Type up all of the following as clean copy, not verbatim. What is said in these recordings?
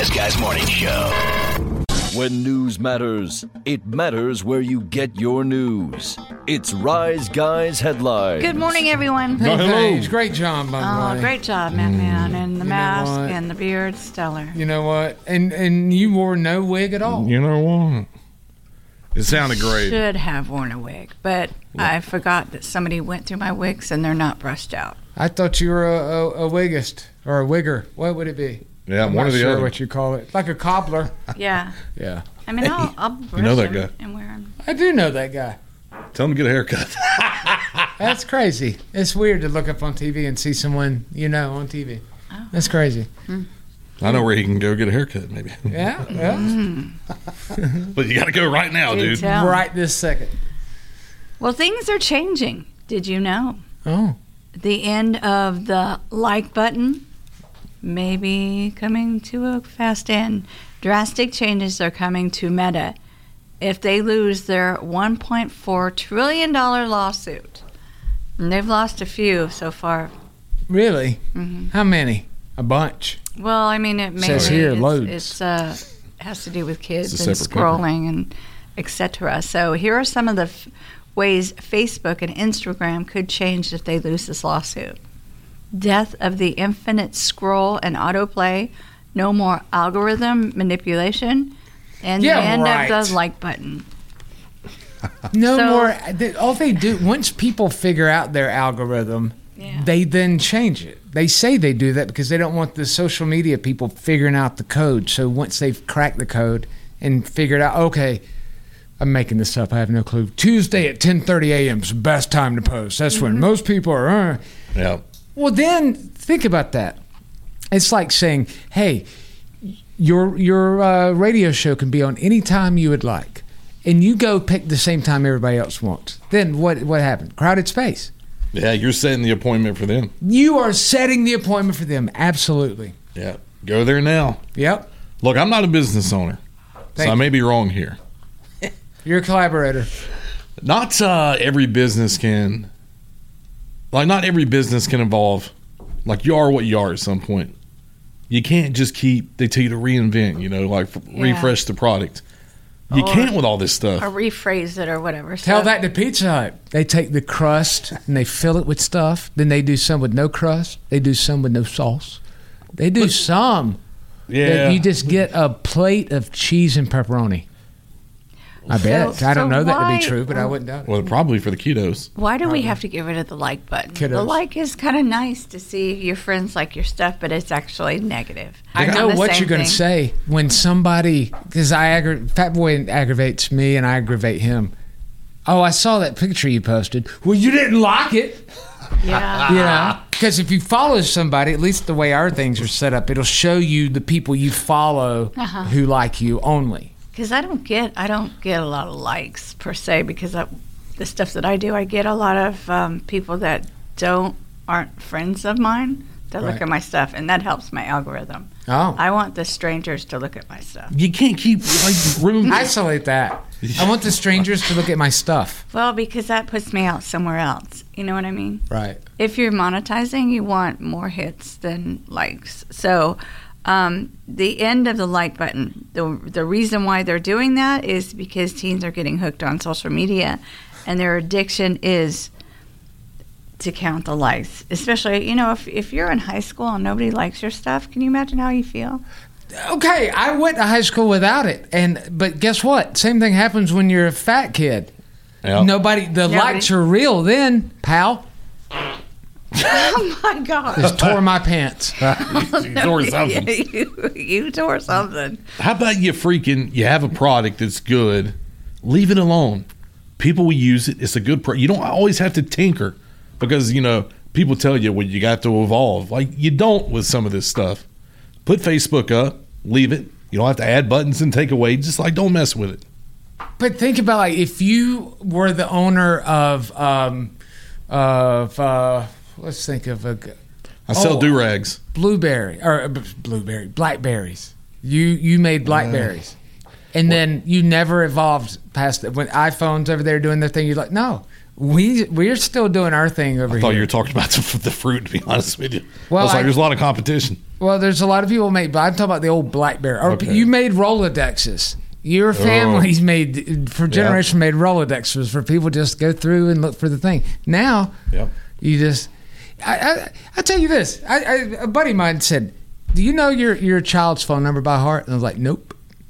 Rise Guys Morning Show. When news matters, it matters where you get your news. It's Rise Guys Headlines. Good morning, everyone. Hey, thanks. Great job, by the way. Great job, man. And the mask and the beard, stellar. You know what? And you wore no wig at all. You know what? It sounded great. Should have worn a wig, but I forgot that somebody went through my wigs and they're not brushed out. I thought you were a wigist or a wigger. What would it be? Yeah, I'm one not or the sure other. what you call it. Like a cobbler. Yeah. Yeah. I mean, I'll brush know that them guy. and wear them. I do know that guy. Tell him to get a haircut. That's crazy. It's weird to look up on TV and see someone you know on TV. Oh. That's crazy. I know where he can go get a haircut, maybe. Yeah. But you got to go right now, dude. Tell. Right this second. Well, things are changing. Did you know? Oh. The end of the like button may be coming to a fast end. Drastic changes are coming to Meta if they lose their $1.4 trillion lawsuit. And they've lost a few so far. Really? Mm-hmm. How many? A bunch. Well, I mean, it Says here, loads. It's has to do with kids It's a and separate scrolling and etc. So here are some of the ways Facebook and Instagram could change if they lose this lawsuit. Death of the infinite scroll and autoplay, no more algorithm manipulation, and the end of the like button. No So- more. All they do, once people figure out their algorithm, they then change it. They say they do that because they don't want the social media people figuring out the code. So once they've cracked the code and figured out, okay, I'm making this up. I have no clue. Tuesday at 10:30 a.m. is the best time to post. That's when most people are. Yeah. Well, then think about that. It's like saying, hey, your radio show can be on any time you would like, and you go pick the same time everybody else wants. Then what happened? Crowded space. Yeah, you're setting the appointment for them. You are setting the appointment for them. Absolutely. Yeah. Go there now. Yep. Look, I'm not a business owner, so I may be wrong here. You're a collaborator. Not every business can, not every business can evolve. Like, you are what you are at some point. You can't just they tell you to reinvent, refresh the product. You can't with all this stuff. Or rephrase it or whatever. Tell that to Pizza Hut. They take the crust and they fill it with stuff. Then they do some with no crust. They do some with no sauce. They do some. Yeah. That you just get a plate of cheese and pepperoni. I bet. I don't know that to be true, but I wouldn't doubt it. Well, probably for the ketos. Why do we have to get rid of the like button? Kiddos. The like is kind of nice to see your friends like your stuff, but it's actually negative. I It's know not the what same you're going to thing. say when somebody, because Fat Boy aggravates me and I aggravate him. Oh, I saw that picture you posted. Well, you didn't like it. Yeah. Yeah. Because if you follow somebody, at least the way our things are set up, it'll show you the people you follow who like you only. Because I don't get a lot of likes per se because the stuff that I do, I get a lot of people that aren't friends of mine that look at my stuff, and that helps my algorithm. Oh. I want the strangers to look at my stuff. You can't keep room. Isolate that. I want the strangers to look at my stuff. Well, because that puts me out somewhere else. You know what I mean? Right. If you're monetizing, you want more hits than likes. So the end of the like button, the reason why they're doing that is because teens are getting hooked on social media, and their addiction is to count the likes. Especially, if you're in high school and nobody likes your stuff, can you imagine how you feel? Okay, I went to high school without it, but guess what? Same thing happens when you're a fat kid. Yep. The likes are real then, pal. Oh my God! Just tore my pants. You tore something. You tore something. How about you have a product that's good, leave it alone. People will use it. It's a good you don't always have to tinker because, people tell you, well, you got to evolve. Like, you don't with some of this stuff. Put Facebook up, leave it. You don't have to add buttons and take away. Just don't mess with it. But think about if you were the owner of let's think of I sell do-rags. blackberries. You made blackberries, and then you never evolved past it. When iPhones over there doing their thing, you're like, no, we're still doing our thing over I here. thought you were talking about the fruit, to be honest with you. Well, I was like, there's a lot of competition. Well, there's a lot of people but I'm talking about the old BlackBerry. Or Okay. you made Rolodexes. Your family's made Rolodexes for people just to go through and look for the thing. Now, Yep. you just. I tell you this. A buddy of mine said, "Do you know your child's phone number by heart?" And I was like, "Nope."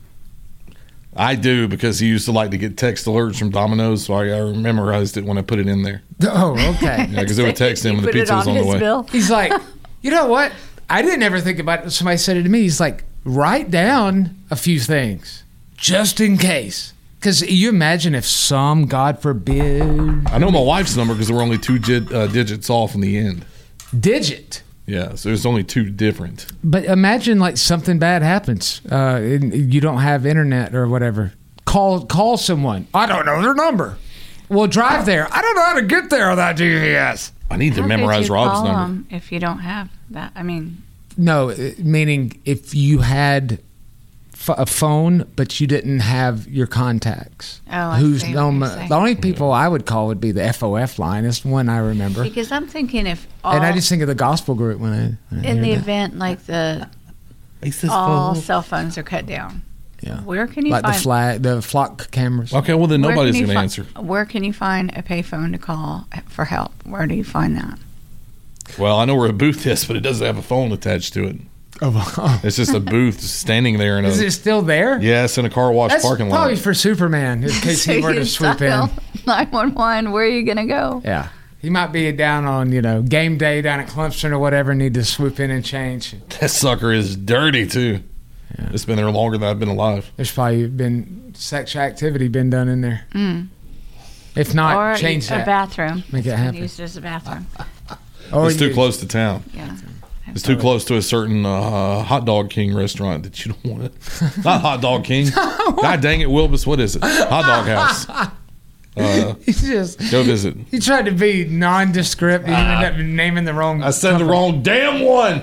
I do, because he used to like to get text alerts from Domino's, so I memorized it when I put it in there. Oh, okay. Yeah, because they would text him when the Put it pizza was on the his way. bill. He's like, you know what? I didn't ever think about it. Somebody said it to me. He's like, write down a few things just in case. Because you imagine if some, God forbid, I know my wife's number because we're only two digits off in the end. digit. Yeah, so there's only two different. But imagine like something bad happens. And you don't have internet or whatever. Call someone. I don't know their number. Well, drive there. I don't know how to get there without GPS. I need to How could memorize you Rob's call number. them if you don't have that? I mean, No, meaning if you had a phone, but you didn't have your contacts. Oh, I see what you're saying. The only people I would call would be the FOF line. That's the one I remember. because I'm thinking if all, And I just think of the gospel group when I in the hear that. event like He says all phone. cell phones are cut down, Yeah. where can you Like find the flock cameras. Okay, well then where nobody's can you going to fi- answer. Where can you find a payphone to call for help? Where do you find that? Well, I know where a booth is, but it doesn't have a phone attached to it. Oh, It's just a booth standing there in is a it still there? yes, in a car wash That's parking probably lot. for Superman in case he were to swoop in. 911. Where are you gonna go? Yeah. He might be down on, game day down at Clemson or whatever, need to swoop in and change. That sucker is dirty too. Yeah. It's been there longer than I've been alive. There's probably been sexual activity been done in there. If not, Or change a that. bathroom. Make it It's been happen. used as a bathroom. Or It's too you- close to town. Yeah. It's too close to a certain Hot Dog King restaurant that you don't want it. Not Hot Dog King. God dang it, Wilbus. What is it? Hot Dog House. He's just. Go visit. He tried to be nondescript. He ended up naming the wrong. I said the wrong damn one.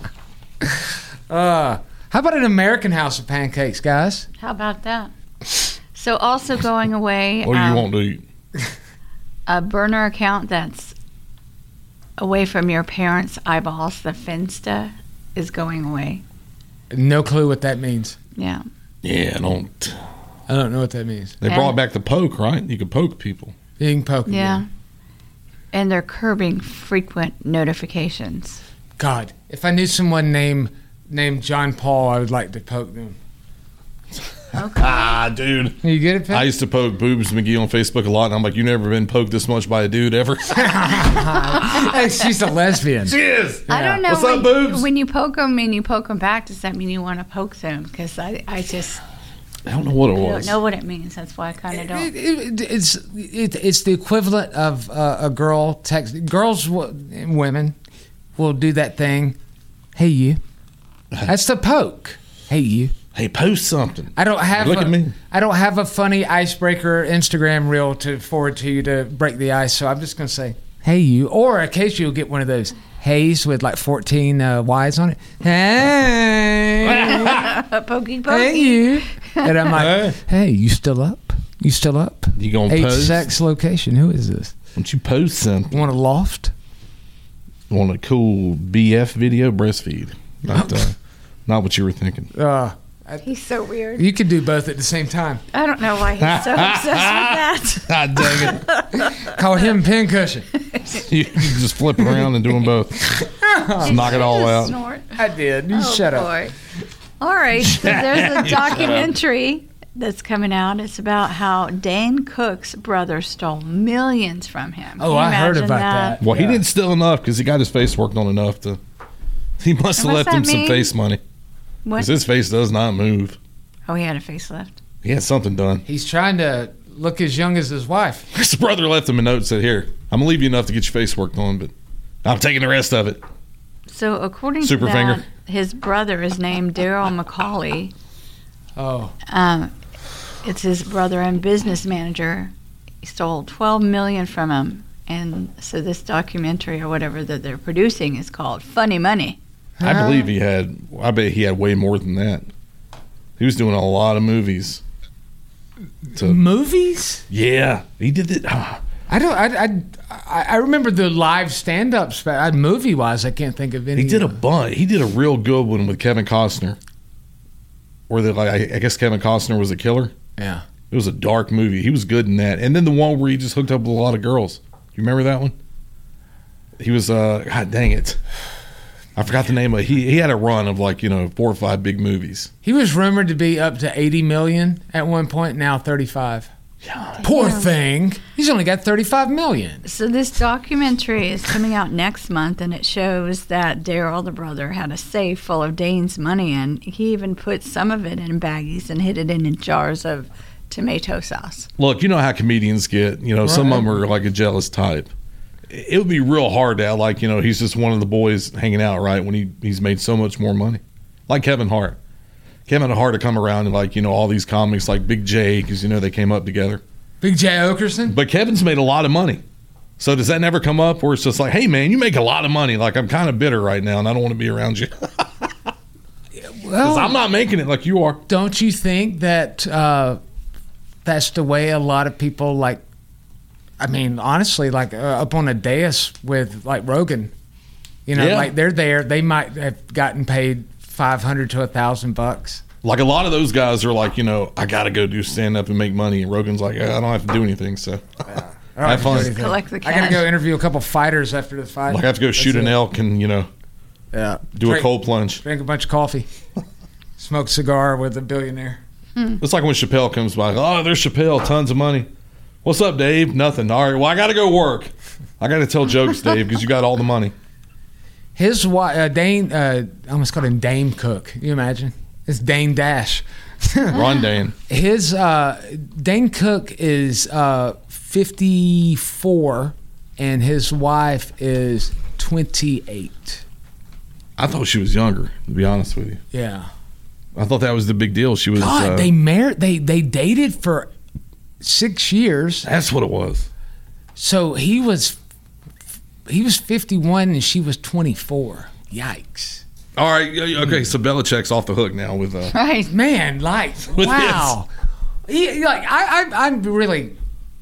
How about an American House of Pancakes, guys? How about that? So also going away, What do you want to eat? a burner account that's away from your parents' eyeballs, the Finsta, is going away. No clue what that means. Yeah. Yeah, I don't. I don't know what that means. They brought back the poke, right? You could poke people. You can poke Yeah. again. And they're curbing frequent notifications. God, if I knew someone named John Paul, I would like to poke them. Ah, dude. You get it, I Pat? used to poke Boobs McGee on Facebook a lot, and I'm like, you never been poked this much by a dude ever? Hey, she's a lesbian. She is. I don't know. What's up, boobs? When you poke them and you poke them back, does that mean you want to poke them? Because I just I don't know what it I was. don't know what it means. That's why I kind of don't. It's the equivalent of a girl text. Girls, women will do that thing. Hey, you. That's the poke. Hey, you. Hey, post something. I don't have. Look at me. I don't have a funny icebreaker Instagram reel to forward to you to break the ice. So I'm just gonna say, hey, you. Or occasionally you'll get one of those heys with like 14 Y's on it. Hey. Pokey, pokey. Hey, you. And I'm like, hey, you still up? You still up? You gonna H post? sex location. Who is this? Don't you post something? Want a loft? Want a cool BF video? Breastfeed. Not what you were thinking. He's so weird. You could do both at the same time. I don't know why he's so obsessed with that. God dang it. Call him pincushion. You can just flip it around and do them both. Just knock it all out. Snort. I did. You Oh, shut up. boy. All right. So there's a documentary that's coming out. It's about how Dane Cook's brother stole millions from him. Oh, Can you I heard imagine about that. Well, Yeah. he didn't steal enough because he got his face worked on enough to. He must have And left what's him that some mean? face money. What? Because his face does not move. Oh, he had a facelift. He had something done. He's trying to look as young as his wife. His brother left him a note and said, here, I'm going to leave you enough to get your face worked on, but I'm taking the rest of it. So according Super to that, finger. his brother is named Daryl McCauley. Oh. It's his brother and business manager. He stole $12 million from him. And so this documentary or whatever that they're producing is called Funny Money. I believe I bet he had way more than that. He was doing a lot of movies. Movies? Yeah, he did it. I remember the live stand-ups, but movie-wise, I can't think of any. He did a bunch. He did a real good one with Kevin Costner, where I guess Kevin Costner was a killer. Yeah, it was a dark movie. He was good in that. And then the one where he just hooked up with a lot of girls. You remember that one? He was God dang it, I forgot the name of it. He had a run of 4 or 5 big movies. He was rumored to be up to 80 million at one point. Now 35. Yeah. Poor thing. He's only got 35 million. So this documentary is coming out next month, and it shows that Daryl, the brother, had a safe full of Dane's money, and he even put some of it in baggies and hid it in jars of tomato sauce. Look, you know how comedians get. Some of them are like a jealous type. It would be real hard to he's just one of the boys hanging out, right, when he's made so much more money. Like Kevin Hart. Kevin Hart to come around and all these comics like Big J, because they came up together. Big J Okerson. But Kevin's made a lot of money. So does that never come up where it's just like, hey man, you make a lot of money. Like, I'm kind of bitter right now and I don't want to be around you. Because I'm not making it like you are. Don't you think that that's the way a lot of people honestly, up on a dais with Rogan, they're there. They might have gotten paid $500 to $1,000. Like a lot of those guys are like, I got to go do stand up and make money. And Rogan's like, I don't have to do anything. So have fun. Collect the cash. I got to go interview a couple fighters after the fight. Like I have to go shoot an elk and, do a cold plunge. Drink a bunch of coffee. Smoke a cigar with a billionaire. It's like when Chappelle comes by. Oh, there's Chappelle. Tons of money. What's up, Dave? Nothing. All right. Well, I got to go work. I got to tell jokes, Dave, because you got all the money. His wife, Dane, I almost called him Dame Cook. Can you imagine? It's Dane Dash. Ron Dane. His Dane Cook is 54, and his wife is 28. I thought she was younger, to be honest with you. Yeah. I thought that was the big deal. She was. God, they married. They dated for 6 years. That's what it was. So he was 51 and she was 24. Yikes. All right. Okay. So Belichick's off the hook now with. Right. Man, wow. I'm really.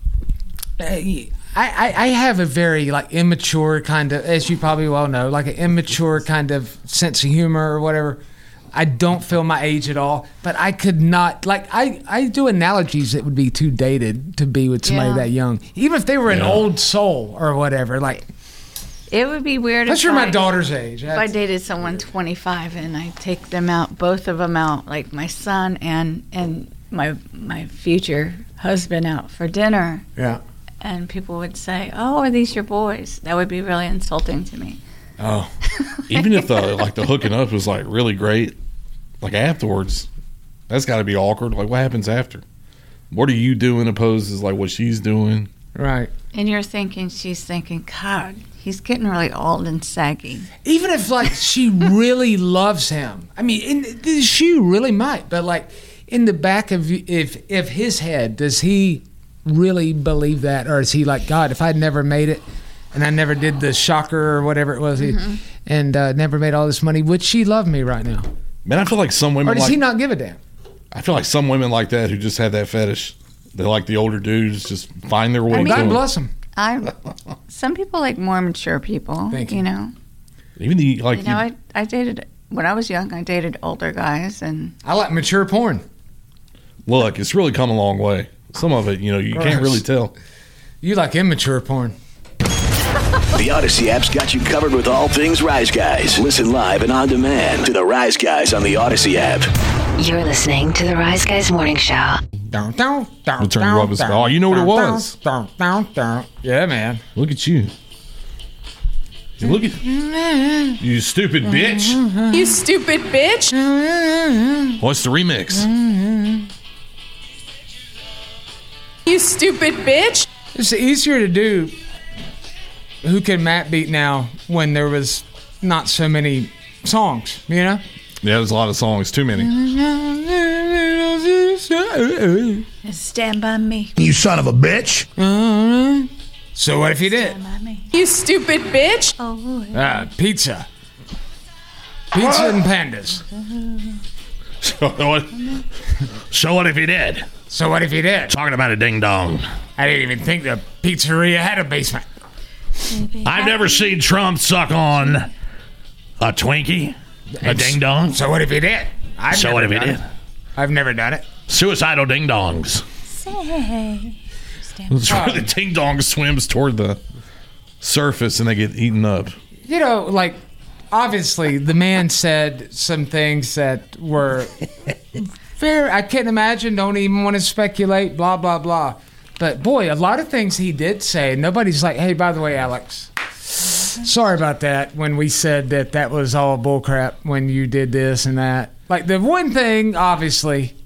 I have a very immature kind of, as you probably well know, an immature kind of sense of humor or whatever. I don't feel my age at all, but I could not, I do analogies that would be too dated to be with somebody that young. Even if they were an old soul or whatever, It would be weird if my daughter's age. If I dated someone 25 and I take them out, both of them out, like my son and my future husband out for dinner. Yeah. And people would say, "Oh, are these your boys?" That would be really insulting to me. Oh. Even if the hooking up was really great, afterwards, that's got to be awkward. What happens after? What are you doing opposed to what she's doing? Right. And she's thinking, God, he's getting really old and saggy. Even if she really loves him, I mean, she really might, but in the back of if his head, does he really believe that, or is he God, if I'd never made it and I never did the shocker or whatever it was, and never made all this money, would she love me right now? Man, I feel like some women. Or does he not give a damn? I feel like some women like that who just have that fetish. They like the older dudes, just find their way. God bless them. Some people like more mature people. Thank you. Even the I dated when I was young. I dated older guys, and I like mature porn. Look, it's really come a long way. Some of it, you can't really tell. You like immature porn. The Odyssey app's got you covered with all things Rise Guys. Listen live and on demand to the Rise Guys on the Odyssey app. You're listening to the Rise Guys Morning Show. We'll turn you up. Oh, you know what it was. Yeah, man. Look at you. Look at you, stupid bitch. You stupid bitch. What's the remix? You stupid bitch. It's easier to do Who Can Matt Beat now when there was not so many songs, Yeah, there's a lot of songs. Too many. Stand by me. You son of a bitch. So what if you did? Stand by me. You stupid bitch. Oh. Pizza. Pizza and pandas. So what if you did? So what if you did? Talking about a ding dong. I didn't even think the pizzeria had a basement. I've never seen Trump suck on a Twinkie, a ding dong. So what if he did? I've never done it. I've never done it. Suicidal ding dongs. It's where the ding dong swims toward the surface and they get eaten up. You know, like, obviously, the man said some things that were fair. I can't imagine, don't even want to speculate, blah, blah, blah. But, boy, a lot of things he did say, nobody's like, hey, by the way, Alex, sorry about that when we said that was all bullcrap when you did this and that. Like, the one thing, obviously,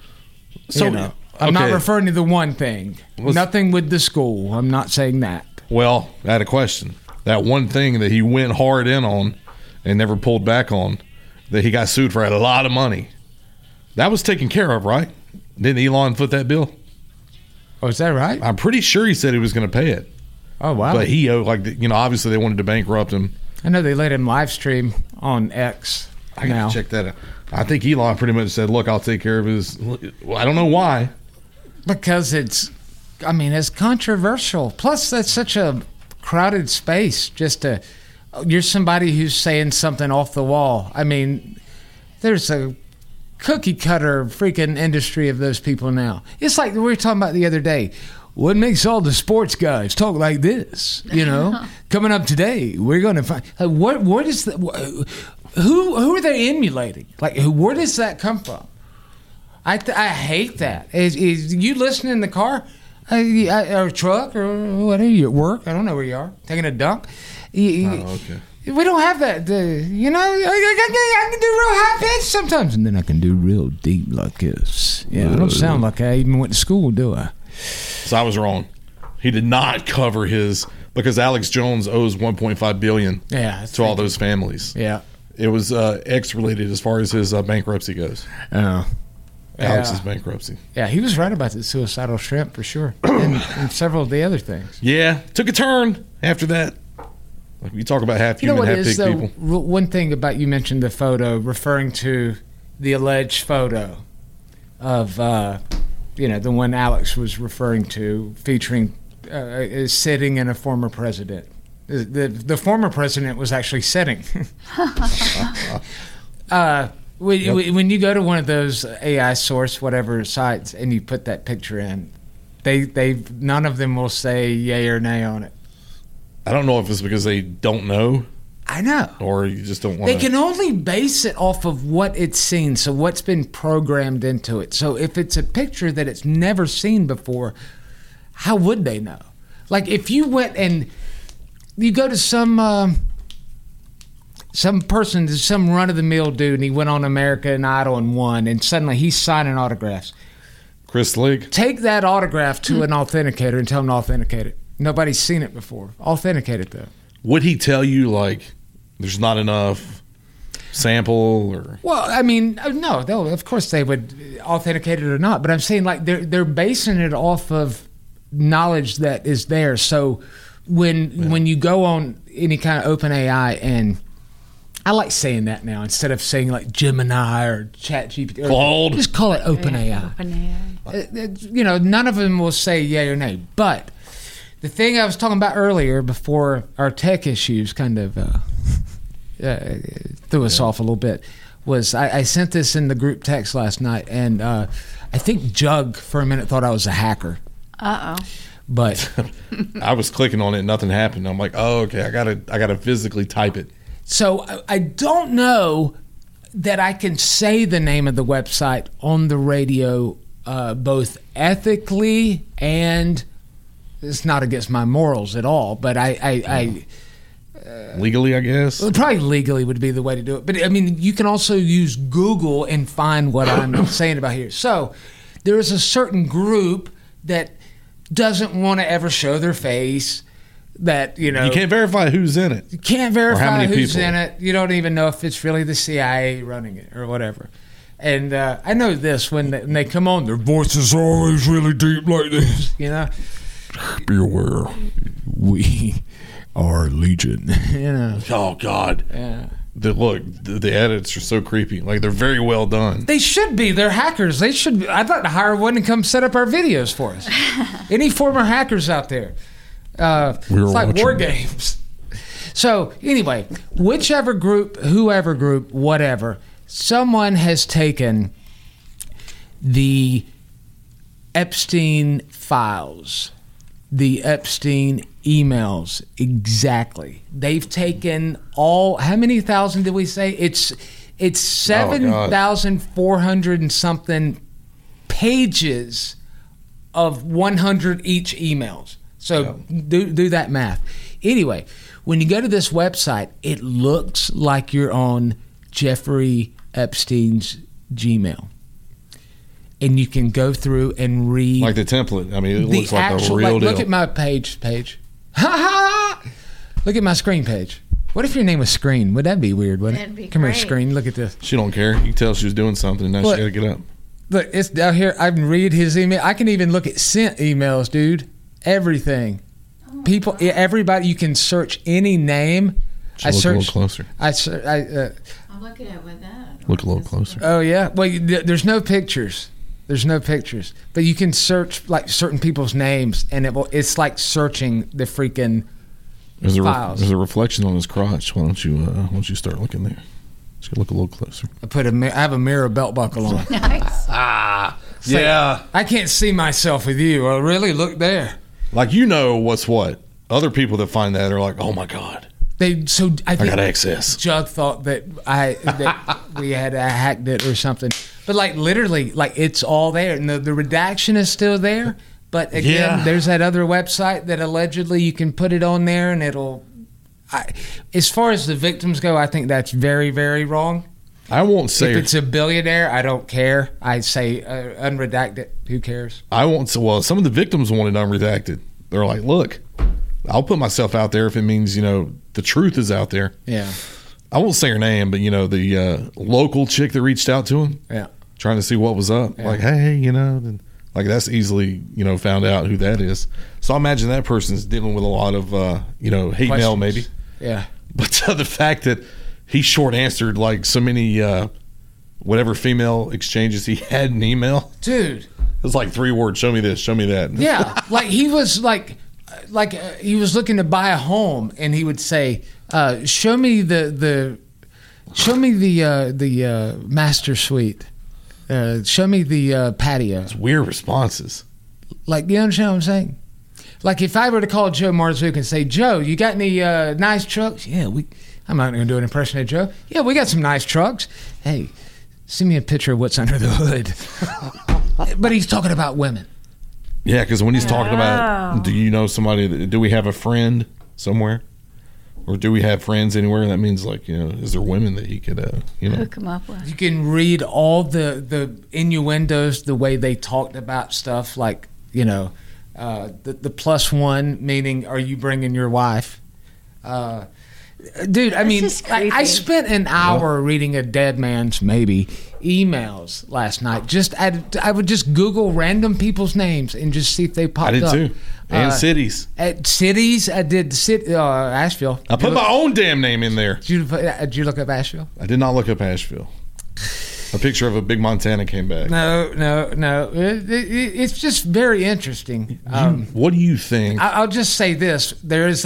I'm not referring to the one thing. Nothing with the school. I'm not saying that. Well, I had a question. That one thing that he went hard in on and never pulled back on, that he got sued for a lot of money, that was taken care of, right? Didn't Elon foot that bill? Oh, is that right? I'm pretty sure he said he was going to pay it. Oh, wow. But he, obviously they wanted to bankrupt him. I know they let him live stream on X. I got to check that out. I think Elon pretty much said, look, I'll take care of his. Well, I don't know why. Because it's controversial. Plus, that's such a crowded space. You're somebody who's saying something off the wall. I mean, there's a cookie cutter freaking industry of those people now. It's like we were talking about the other day. What makes all the sports guys talk like this? You know, coming up today, we're going to find what is the who are they emulating? Like, where does that come from? I hate that. Is you listening in the car, or truck, or whatever, you at work? I don't know where you are. Taking a dump. Okay. We don't have that. I can do real high pitch sometimes, and then I can do real deep like this. Yeah, I don't sound like I even went to school, do I? So I was wrong. He did not cover his, because Alex Jones owes $1.5 billion to all those families. Yeah. It was X-related as far as his bankruptcy goes. Oh. Alex's bankruptcy. Yeah, he was right about the suicidal shrimp for sure, and several of the other things. Yeah, took a turn after that. Like, you talk about half human, half pig people. One thing about, you mentioned the photo, referring to the alleged photo of, the one Alex was referring to, featuring sitting in a former president. The former president was actually sitting. When you go to one of those AI source whatever sites and you put that picture in, they none of them will say yay or nay on it. I don't know if it's because they don't know. I know. Or you just don't want to. They can only base it off of what it's seen, so what's been programmed into it. So if it's a picture that it's never seen before, how would they know? Like, if you went and you go to some person, some run-of-the-mill dude, and he went on American Idol and won, and suddenly he's signing autographs. Chris League. Take that autograph to an authenticator and tell him to authenticate it. Nobody's seen it before. Authenticate it, though. Would he tell you, like, there's not enough sample? Or? Well, I mean, no. Of course they would authenticate it or not. But I'm saying, like, they're basing it off of knowledge that is there. So when you go on any kind of open AI, and I like saying that now instead of saying, like, Gemini or ChatGPT. Claude. Just call it open AI. None of them will say yay or nay. But the thing I was talking about earlier, before our tech issues kind of threw us off a little bit, was I sent this in the group text last night, and I think Jug for a minute thought I was a hacker. Uh-oh. But I was clicking on it, nothing happened. I'm like, oh, okay, I gotta physically type it. So I don't know that I can say the name of the website on the radio, both ethically and. It's not against my morals at all, but I legally, I guess. Well, probably legally would be the way to do it. But I mean, you can also use Google and find what I'm saying about here. So there is a certain group that doesn't want to ever show their face. That you can't verify who's in it. You can't verify who's people. in it. You don't even know if it's really the CIA running it or whatever. And I know this when they come on, their voices are always really deep like this. Be aware, we are Legion. Oh God. Yeah. The edits are so creepy. Like, they're very well done. They should be. They're hackers. They should be. I'd like to hire one to come set up our videos for us. Any former hackers out there? It's like war games. So anyway, whichever group, whoever group, whatever, someone has taken the Epstein files, the Epstein emails, exactly. They've taken all, how many thousand did we say? It's 7,400 and something pages of 100 each emails. So do that math. Anyway, when you go to this website, it looks like you're on Jeffrey Epstein's Gmail. And you can go through and read. Like the template. I mean, it looks like a real deal. Look at my page. Look at my screen page. What if your name was Screen? Would that be weird, wouldn't it? That'd be Come great. here, Screen. Look at this. She don't care. You can tell she was doing something, and now she got to get up. Look, it's down here. I can read his email. I can even look at sent emails, dude. Everything. People, everybody. You can search any name. Look a little closer. I'm looking at with that. Look a little closer. Oh yeah. Well, there's no pictures. There's no pictures, but you can search like certain people's names, and it's like searching the freaking files. There's a reflection on his crotch. Why don't you start looking there? Just look a little closer. I have a mirror belt buckle on. Nice. Yeah. I can't see myself with you. Well, really, look there. Like, what's what. Other people that find that are like, oh my God. I think I got access. Jug thought that we had hacked it or something, but like literally, like it's all there, and the redaction is still there. But again, there's that other website that allegedly you can put it on there, and it'll. As far as the victims go, I think that's very, very wrong. I won't say if it's a billionaire, I don't care. I say unredacted. Who cares? I won't say. Well, some of the victims wanted unredacted. They're like, look, I'll put myself out there if it means the truth is out there. Yeah. I won't say her name, but the local chick that reached out to him. Yeah. Trying to see what was up. Yeah. Like, hey, like that's easily found out who that is. So I imagine that person's dealing with a lot of hate mail maybe. Yeah. But the fact that he short answered like so many whatever female exchanges he had in email. Dude. It was like 3 words. Show me this. Show me that. Yeah. Like he was like he was looking to buy a home, and he would say, show me the master suite. Show me the patio. It's weird responses. Like, you understand what I'm saying? Like if I were to call Joe Marzook and say, Joe, you got any nice trucks? Yeah, I'm not going to do an impression of Joe. Yeah, we got some nice trucks. Hey, send me a picture of what's under the hood. But he's talking about women. Yeah, because when he's talking about, do you know somebody, do we have a friend somewhere? Or do we have friends anywhere? That means like, is there women that he could, hook him up with? You can read all the innuendos, the way they talked about stuff, like, the +1, meaning, are you bringing your wife? Dude, I mean, I spent an hour reading a dead man's emails last night. I would just Google random people's names and just see if they popped up. I did too. And cities. At cities, I did Asheville. I put my own damn name in there. Did you look up Asheville? I did not look up Asheville. A picture of a big Montana came back. No. It's just very interesting. What do you think? I'll just say this: there is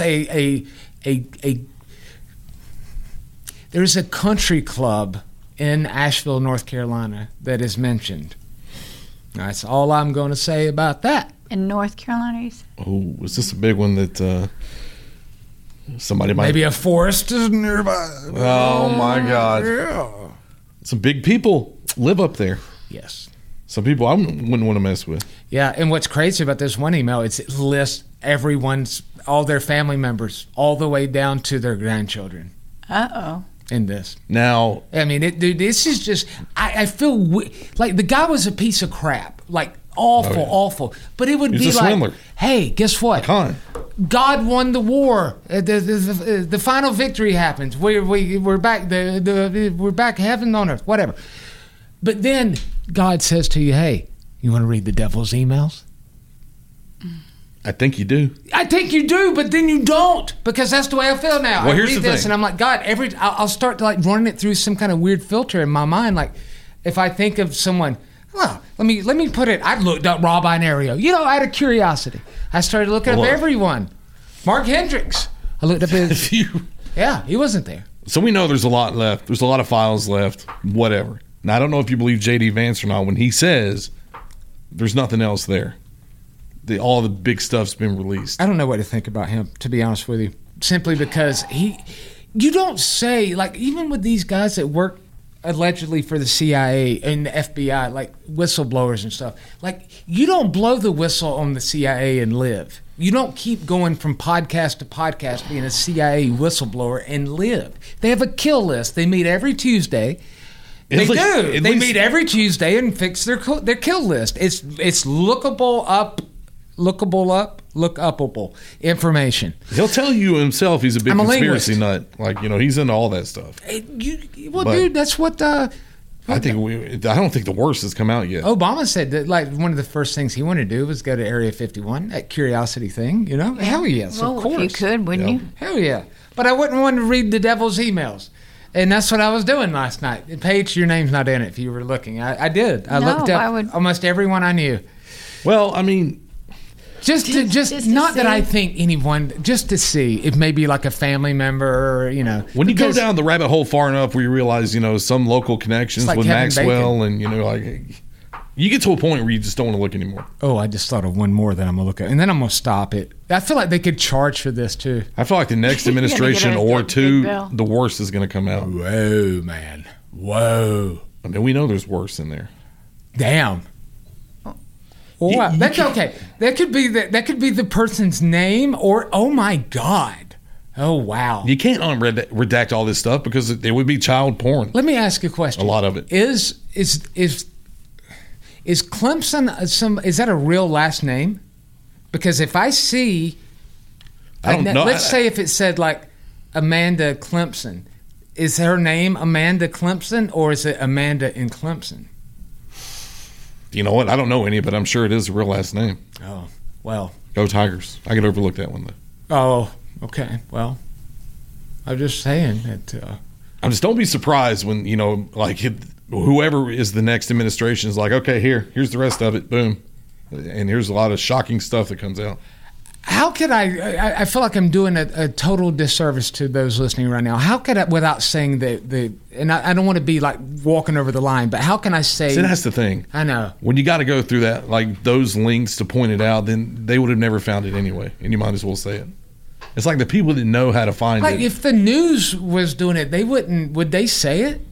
there's a country club in Asheville, North Carolina, that is mentioned. That's all I'm going to say about that. In North Carolina, you said? Oh, is this a big one that somebody might... Maybe a forest is nearby. Oh, my God. Yeah. Some big people live up there. Yes. Some people I wouldn't want to mess with. Yeah, and what's crazy about this one email is it lists all their family members, all the way down to their grandchildren. Uh-oh. In this. Now, I mean, dude, this is just, I feel like the guy was a piece of crap. Like, awful. But it would be He's a swindler. Hey, guess what? Con. God won the war. The final victory happens. We're back. We're back heaven on earth. Whatever. But then God says to you, "Hey, you want to read the devil's emails?" I think you do. I think you do, but then you don't, because that's the way I feel now. Well, I here's read the this thing. and I'm like, God, I'll start to like running it through some kind of weird filter in my mind. Like, if I think of someone, well, let me put it. I looked up Rob Inario, out of curiosity. I started looking up everyone. Mark Hendricks. I looked up his. Yeah, he wasn't there. So we know there's a lot left. There's a lot of files left. Whatever. Now I don't know if you believe J.D. Vance or not when he says there's nothing else there. All the big stuff's been released. I don't know what to think about him, to be honest with you. Simply because you don't say, like, even with these guys that work allegedly for the CIA and the FBI, like whistleblowers and stuff, like, you don't blow the whistle on the CIA and live. You don't keep going from podcast to podcast being a CIA whistleblower and live. They have a kill list. They meet every Tuesday. They do. They meet every Tuesday and fix their kill list. It's lookable information. He'll tell you himself he's a big conspiracy nut. Like, he's into all that stuff. Dude, that's what I don't think the worst has come out yet. Obama said that, like, one of the first things he wanted to do was go to Area 51, that curiosity thing, Hell yes, well, of course. If you could, wouldn't you? Hell yeah. But I wouldn't want to read the devil's emails. And that's what I was doing last night. Paige, your name's not in it if you were looking. I did. I looked up almost everyone I knew. Well, I mean... Just not that I think anyone, just to see if maybe like a family member or, When you go down the rabbit hole far enough where you realize, some local connections like with Kevin Maxwell Bacon. And, like, you get to a point where you just don't want to look anymore. Oh, I just thought of one more that I'm going to look at. And then I'm going to stop it. I feel like they could charge for this, too. I feel like the next administration or two, the worst is going to come out. Whoa, man. Whoa. I mean, we know there's worse in there. Damn. That's okay. That could be the person's name, or oh my God, oh wow. You can't redact all this stuff because it would be child porn. Let me ask you a question. A lot of it is Clemson. Is that a real last name? Because if I see, I don't know. Let's say if it said like Amanda Clemson, is her name Amanda Clemson or is it Amanda in Clemson? You know what? I don't know any, but I'm sure it is a real last name. Oh, well. Go Tigers. I could overlook that one, though. Oh, okay. Well, I'm just saying that. Don't be surprised when, whoever is the next administration is like, okay, here's the rest of it. Boom. And here's a lot of shocking stuff that comes out. How could I feel like I'm doing a total disservice to those listening right now. How could I, without saying and I don't want to be like walking over the line, but how can I say? See, that's the thing. I know. When you got to go through that, like those links to point it out, then they would have never found it anyway. And you might as well say it. It's like the people that know how to find it. Like if the news was doing it, would they say it?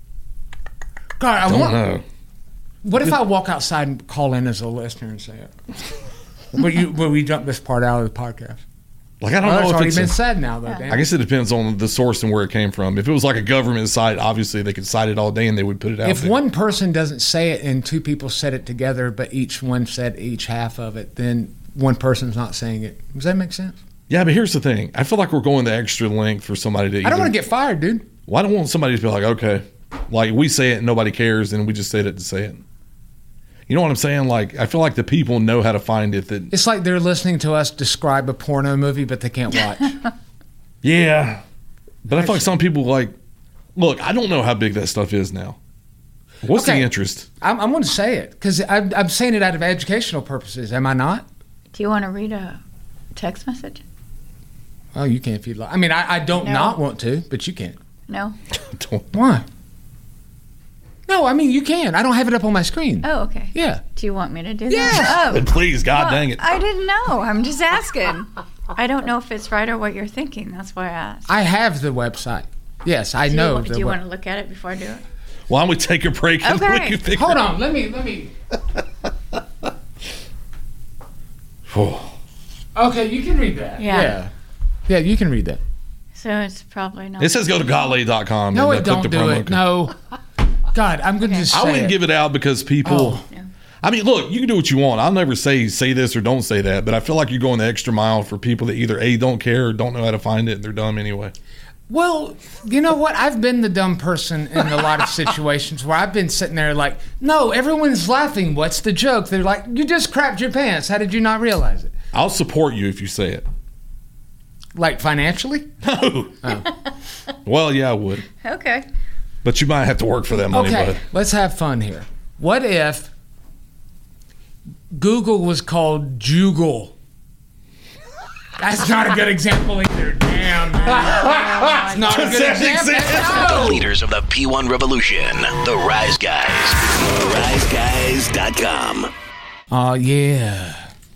God, I don't know. What if I walk outside and call in as a listener and say it? Will we jump this part out of the podcast? Like, I don't know if it's already been said now, though. Dan. I guess it depends on the source and where it came from. If it was like a government site, obviously they could cite it all day and they would put it out. If one person doesn't say it and two people said it together, but each one said each half of it, then one person's not saying it. Does that make sense? Yeah, but here's the thing. I feel like we're going the extra length for somebody to. I don't want to get fired, dude. Well, I don't want somebody to be like, okay, like we say it and nobody cares, and we just said it to say it. You know what I'm saying? Like, I feel like the people know how to find it. That it's like they're listening to us describe a porno movie, but they can't watch. Yeah. But I feel like some people look, I don't know how big that stuff is now. What's the interest? I'm going to say it because I'm saying it out of educational purposes. Am I not? Do you want to read a text message? Oh, you can if you'd like. I mean, I don't not want to, but you can. No. Why? No, I mean, you can. I don't have it up on my screen. Oh, okay. Yeah. Do you want me to do that? Yeah. Oh. Please, God dang it. I didn't know. I'm just asking. I don't know if it's right or what you're thinking. That's why I asked. I have the website. Yes, I know. Do you want to look at it before I do it? Why don't we take a break? And Okay. Hold on. Let me. Okay, you can read that. Yeah. Yeah, you can read that. So it's probably not. It says go to Gotley.com. No, it don't do it. No. God, I'm going to just say I wouldn't give it out because people... Oh. Yeah. I mean, look, you can do what you want. I'll never say this or don't say that, but I feel like you're going the extra mile for people that either A, don't care or don't know how to find it and they're dumb anyway. Well, you know what? I've been the dumb person in a lot of situations where I've been sitting there like, no, everyone's laughing. What's the joke? They're like, you just crapped your pants. How did you not realize it? I'll support you if you say it. Like financially? No. Well, yeah, I would. Okay. But you might have to work for that money, Okay, bud. let's have fun here. What if Google was called Joogle? That's not a good example either. Damn, man. It's not a good example. The No. leaders of the P1 revolution, the Rise Guys. RiseGuys.com. Oh, yeah.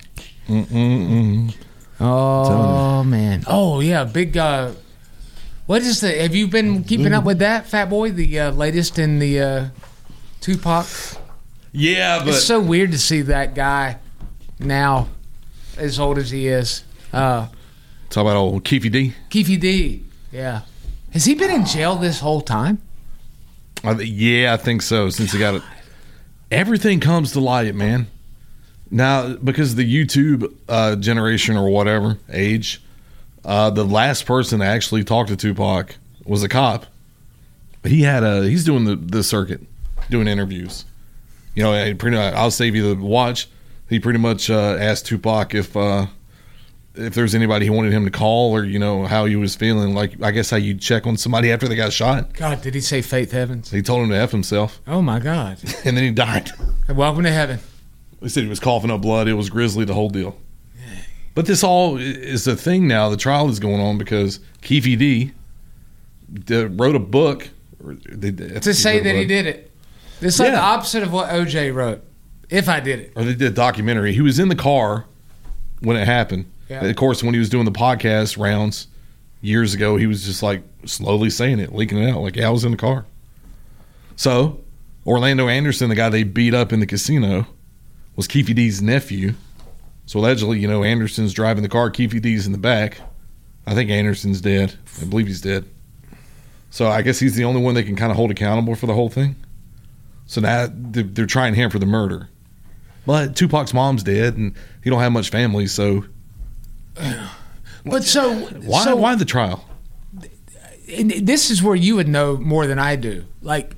Oh, man. Oh, yeah, big... what is the... Have you been keeping up with that, Fat Boy? The latest in the Tupac? Yeah, but It's so weird to see that guy now, as old as he is. talk about old Keefy D. Keefy D. Yeah. Has he been in jail this whole time? Yeah, I think so. Since he got it, everything comes to light, man. Now, because of the YouTube generation or whatever age, the last person to actually talk to Tupac was a cop. He's doing the circuit, doing interviews. You know, I'll save you the watch. He pretty much asked Tupac if there's anybody he wanted him to call, or, you know, how he was feeling. Like, I guess how you check on somebody after they got shot. God, did he say Faith Evans? He told him to F himself, Oh, my God. and then he died. Welcome to heaven. He said he was coughing up blood. It was grisly, the whole deal. But this all is a thing now. The trial is going on because Keefy D wrote a book. To say that he did it. It's like the opposite of what OJ wrote. If I did it. Or they did a documentary. He was in the car when it happened. Yeah. Of course, when he was doing the podcast rounds years ago, he was just like slowly saying it, leaking it out. Like, yeah, I was in the car. So, Orlando Anderson, the guy they beat up in the casino, was Keefy D's nephew. So allegedly, you know, Anderson's driving the car, Keefy D's in the back. I think Anderson's dead. I believe he's dead. So I guess he's the only one they can kind of hold accountable for the whole thing. So now they're trying him for the murder. But Tupac's mom's dead, and he don't have much family, so... But so... Why the trial? And this is where you would know more than I do. Like,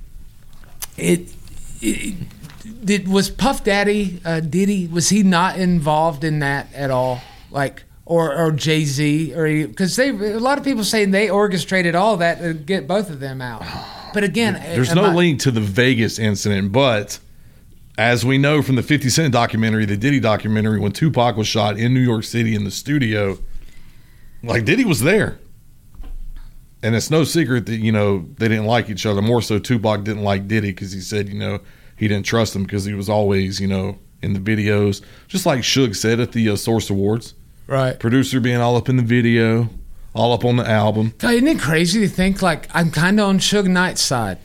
was Puff Daddy, Diddy, was he not involved in that at all? Like, or Jay-Z? Because a lot of people saying they orchestrated all that to get both of them out. But again... There's no link to the Vegas incident, but as we know from the 50 Cent documentary, the Diddy documentary, when Tupac was shot in New York City in the studio, like, Diddy was there. And it's no secret that, you know, they didn't like each other. More so, Tupac didn't like Diddy because he said, you know, he didn't trust him because he was always, you know, in the videos. Just like Suge said at the Source Awards. Right. Producer being all up in the video, all up on the album. Isn't it crazy to think, like, I'm kind of on Suge Knight's side?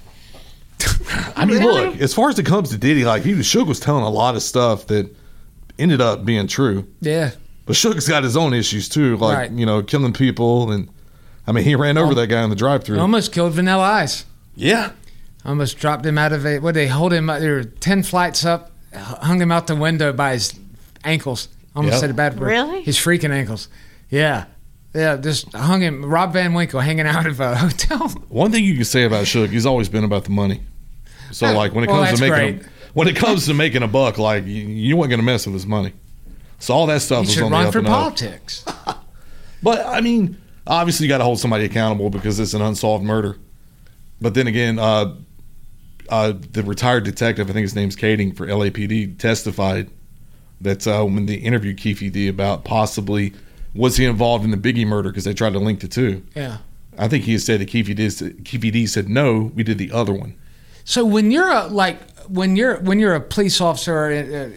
I mean, look, as far as it comes to Diddy, like, Suge was telling a lot of stuff that ended up being true. Yeah. But Suge's got his own issues, too. Like, Right. you know, killing people. And, I mean, he ran over that guy in the drive-thru. Almost killed Vanilla Ice. Yeah. Almost dropped him out of a... What, they hold him... There were 10 flights up, hung him out the window by his ankles. Almost Yep. said a bad word. Really? His freaking ankles. Yeah. Yeah, just hung him... Rob Van Winkle hanging out of a hotel. One thing you can say about Suge, he's always been about the money. So, like, when it Well, comes to that's making great. when it comes to making a buck, like, you weren't going to mess with his money. So all that stuff He was should on the run up for and up. politics. But, I mean, obviously you got to hold somebody accountable because it's an unsolved murder. But then again, the retired detective, I think his name's Kading for LAPD, testified that when they interviewed Keefy D about possibly was he involved in the Biggie murder because they tried to link the two. Yeah. I think he said that Keefy D said, no, we did the other one. So when you're a police officer or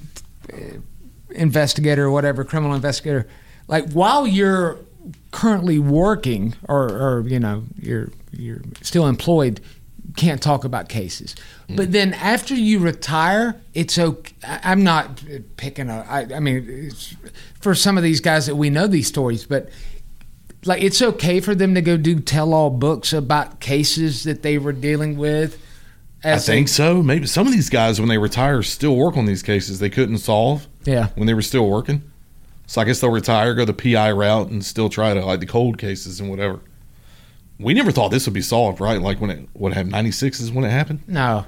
investigator or whatever, criminal investigator, like while you're currently working or you know you're still employed, can't talk about cases. But then after you retire, it's okay. I'm not picking I mean, it's, for some of these guys that we know these stories, but like it's okay for them to go do tell-all books about cases that they were dealing with. I think so. Maybe some of these guys, when they retire, still work on these cases they couldn't solve. Yeah. When they were still working. So I guess they'll retire, go the PI route, and still try to, like, the cold cases and whatever. We never thought this would be solved, right? Like when it would have 96 is when it happened. No.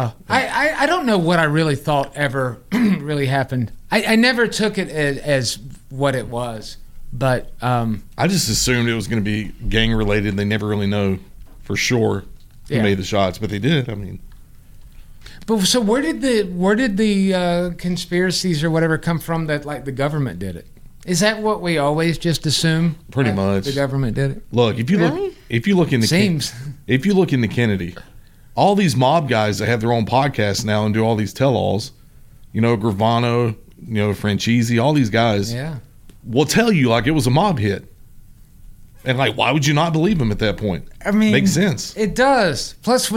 I don't know what I really thought ever really happened. I never took it as what it was. But I just assumed it was going to be gang related. They never really know for sure who made the shots, but they did. I mean, but so where did the conspiracies or whatever come from that like the government did it? Is that what we always just assume? Pretty much the government did it. Look, if you look into Kennedy, all these mob guys that have their own podcasts now and do all these tell-alls, Gravano, Franchise, all these guys, will tell you like it was a mob hit. And like, why would you not believe them at that point? I mean, makes sense. It does. Plus,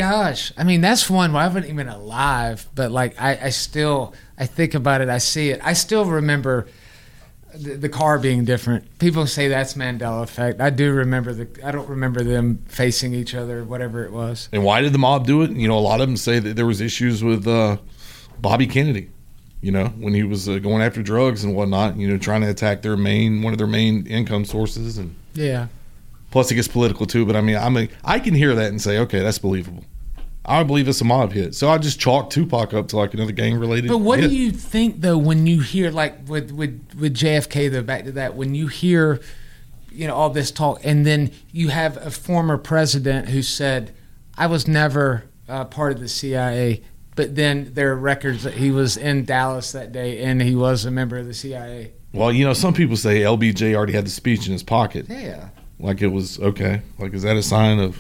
that's one where I wasn't even alive, but like I think about it, I see it. I still remember the car being different. People say that's Mandela effect. I do remember I don't remember them facing each other, whatever it was. And why did the mob do it? A lot of them say that there was issues with Bobby Kennedy. When he was going after drugs and whatnot, trying to attack one of their main income sources. And plus it gets political too. But I can hear that and say, okay, that's believable. I believe it's a mob hit. So I just chalk Tupac up to like another gang related. But what do you think though when you hear like with JFK though, back to that, when you hear all this talk and then you have a former president who said, I was never part of the CIA. But then there are records that he was in Dallas that day and he was a member of the CIA. Well, some people say LBJ already had the speech in his pocket. Yeah. Like it was, okay. Like, is that a sign of...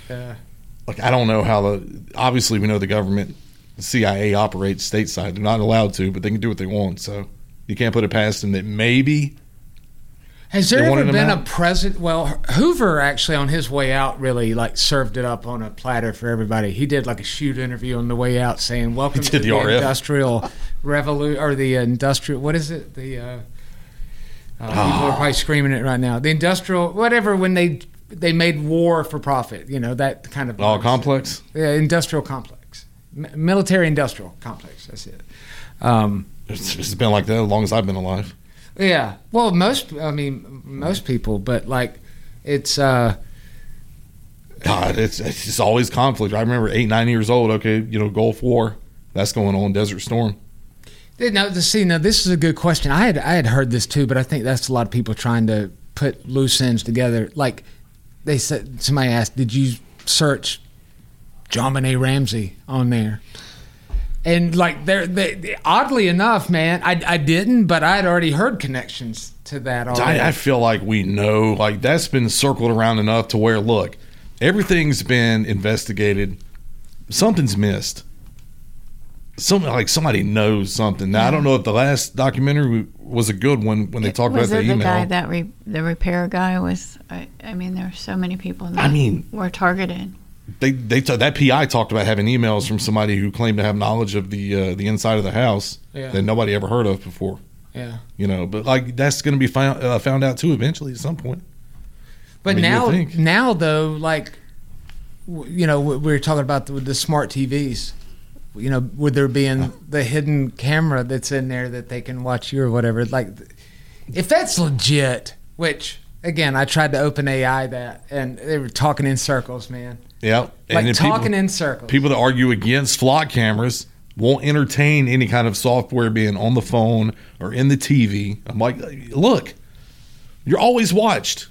Like, I don't know how obviously we know the government, the CIA operates stateside. They're not allowed to, but they can do what they want. So you can't put it past them that maybe... Has there ever been a president? Well, Hoover actually on his way out really like served it up on a platter for everybody. He did like a shoot interview on the way out saying, "Welcome to the industrial revolution," or the industrial. What is it? The people are probably screaming it right now. The industrial whatever when they made war for profit. That kind of complex. Yeah, industrial complex, military industrial complex. That's it. It's been like that as long as I've been alive. Yeah, well, most people, but like, it's God, it's just always conflict. I remember 8, 9 years old. Okay, Gulf War, that's going on. Desert Storm. Now, this is a good question. I had heard this too, but I think that's a lot of people trying to put loose ends together. Like, they said, somebody asked, "Did you search JonBenet Ramsey on there?" And like oddly enough, man, I didn't, but I'd already heard connections to that already. I feel like we know, like that's been circled around enough to where, look, everything's been investigated. Something's missed. Somebody knows something. Now I don't know if the last documentary was a good one when they talked about the email. Was it the guy the repair guy was? I mean, there were so many people that were targeted. That PI talked about having emails from somebody who claimed to have knowledge of the inside of the house that nobody ever heard of before. Yeah, but like that's going to be found out too eventually at some point. But now though, like we were talking about the smart TVs. Would there being the hidden camera that's in there that they can watch you or whatever? Like, if that's legit, which again I tried to open AI that, and they were talking in circles, man. Yeah, like talking in circles. People that argue against flock cameras won't entertain any kind of software being on the phone or in the TV. I'm like, look, you're always watched.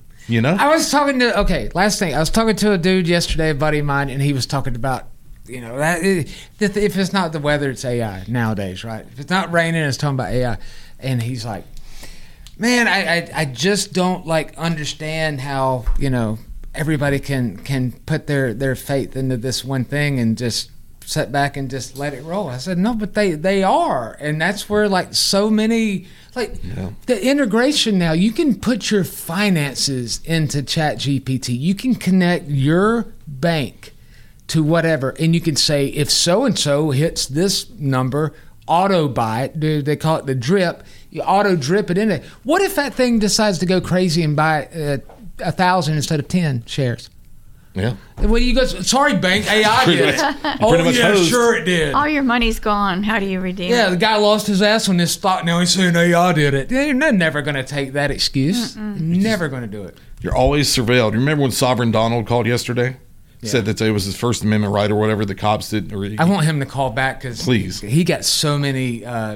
I was talking to last thing. I was talking to a dude yesterday, a buddy of mine, and he was talking about that if it's not the weather, it's AI nowadays, right? If it's not raining, it's talking about AI, and he's like, man, I just don't like understand how everybody can put their faith into this one thing and just sit back and just let it roll. I said, no, but they are. And that's where like so many, the integration now, you can put your finances into ChatGPT. You can connect your bank to whatever. And you can say, if so-and-so hits this number, auto buy it. They call it the drip. You auto drip it in there. What if that thing decides to go crazy and buy 1,000 instead of 10 shares? Yeah. Well, you go, sorry, bank, AI did it. Sure it did. All your money's gone. How do you redeem it? Yeah, the guy lost his ass on this stock. Now he's saying AI did it. They're never going to take that excuse. Never going to do it. You're always surveilled. You remember when Sovereign Donald called yesterday? Said that it was his First Amendment right or whatever the cops did. I want him to call back because please. He got so many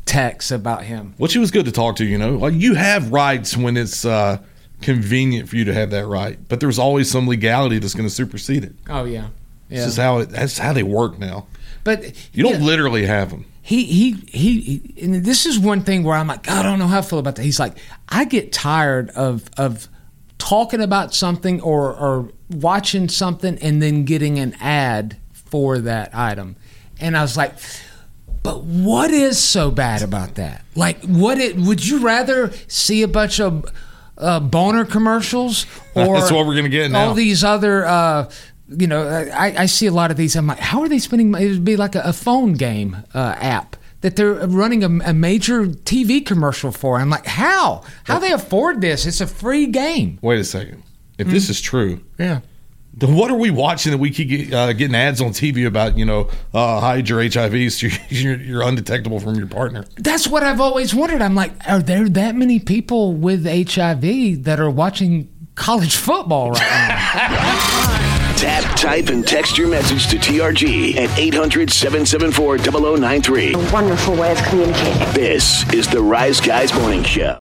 texts about him. Well, she was good to talk to, Like, you have rights when it's convenient for you to have that right, but there's always some legality that's going to supersede it. Oh, yeah. This is that's how they work now. But you don't literally have them. He and this is one thing where I'm like, God, I don't know how I feel about that. He's like, I get tired of talking about something or watching something and then getting an ad for that item. And I was like, but what is so bad about that? Like, would you rather see a bunch of boner commercials or that's what we're going to get now. All these other I see a lot of these. I'm like, how are they spending money? It would be like a phone game app that they're running a major TV commercial for. I'm like, how they afford this? It's a free game. Wait a second. If this is true, yeah, then what are we watching that we keep getting ads on TV about, hide your HIV so you're undetectable from your partner? That's what I've always wondered. I'm like, are there that many people with HIV that are watching college football right now? Tap, type, and text your message to TRG at 800-774-0093. A wonderful way of communicating. This is the Rise Guys Morning Show.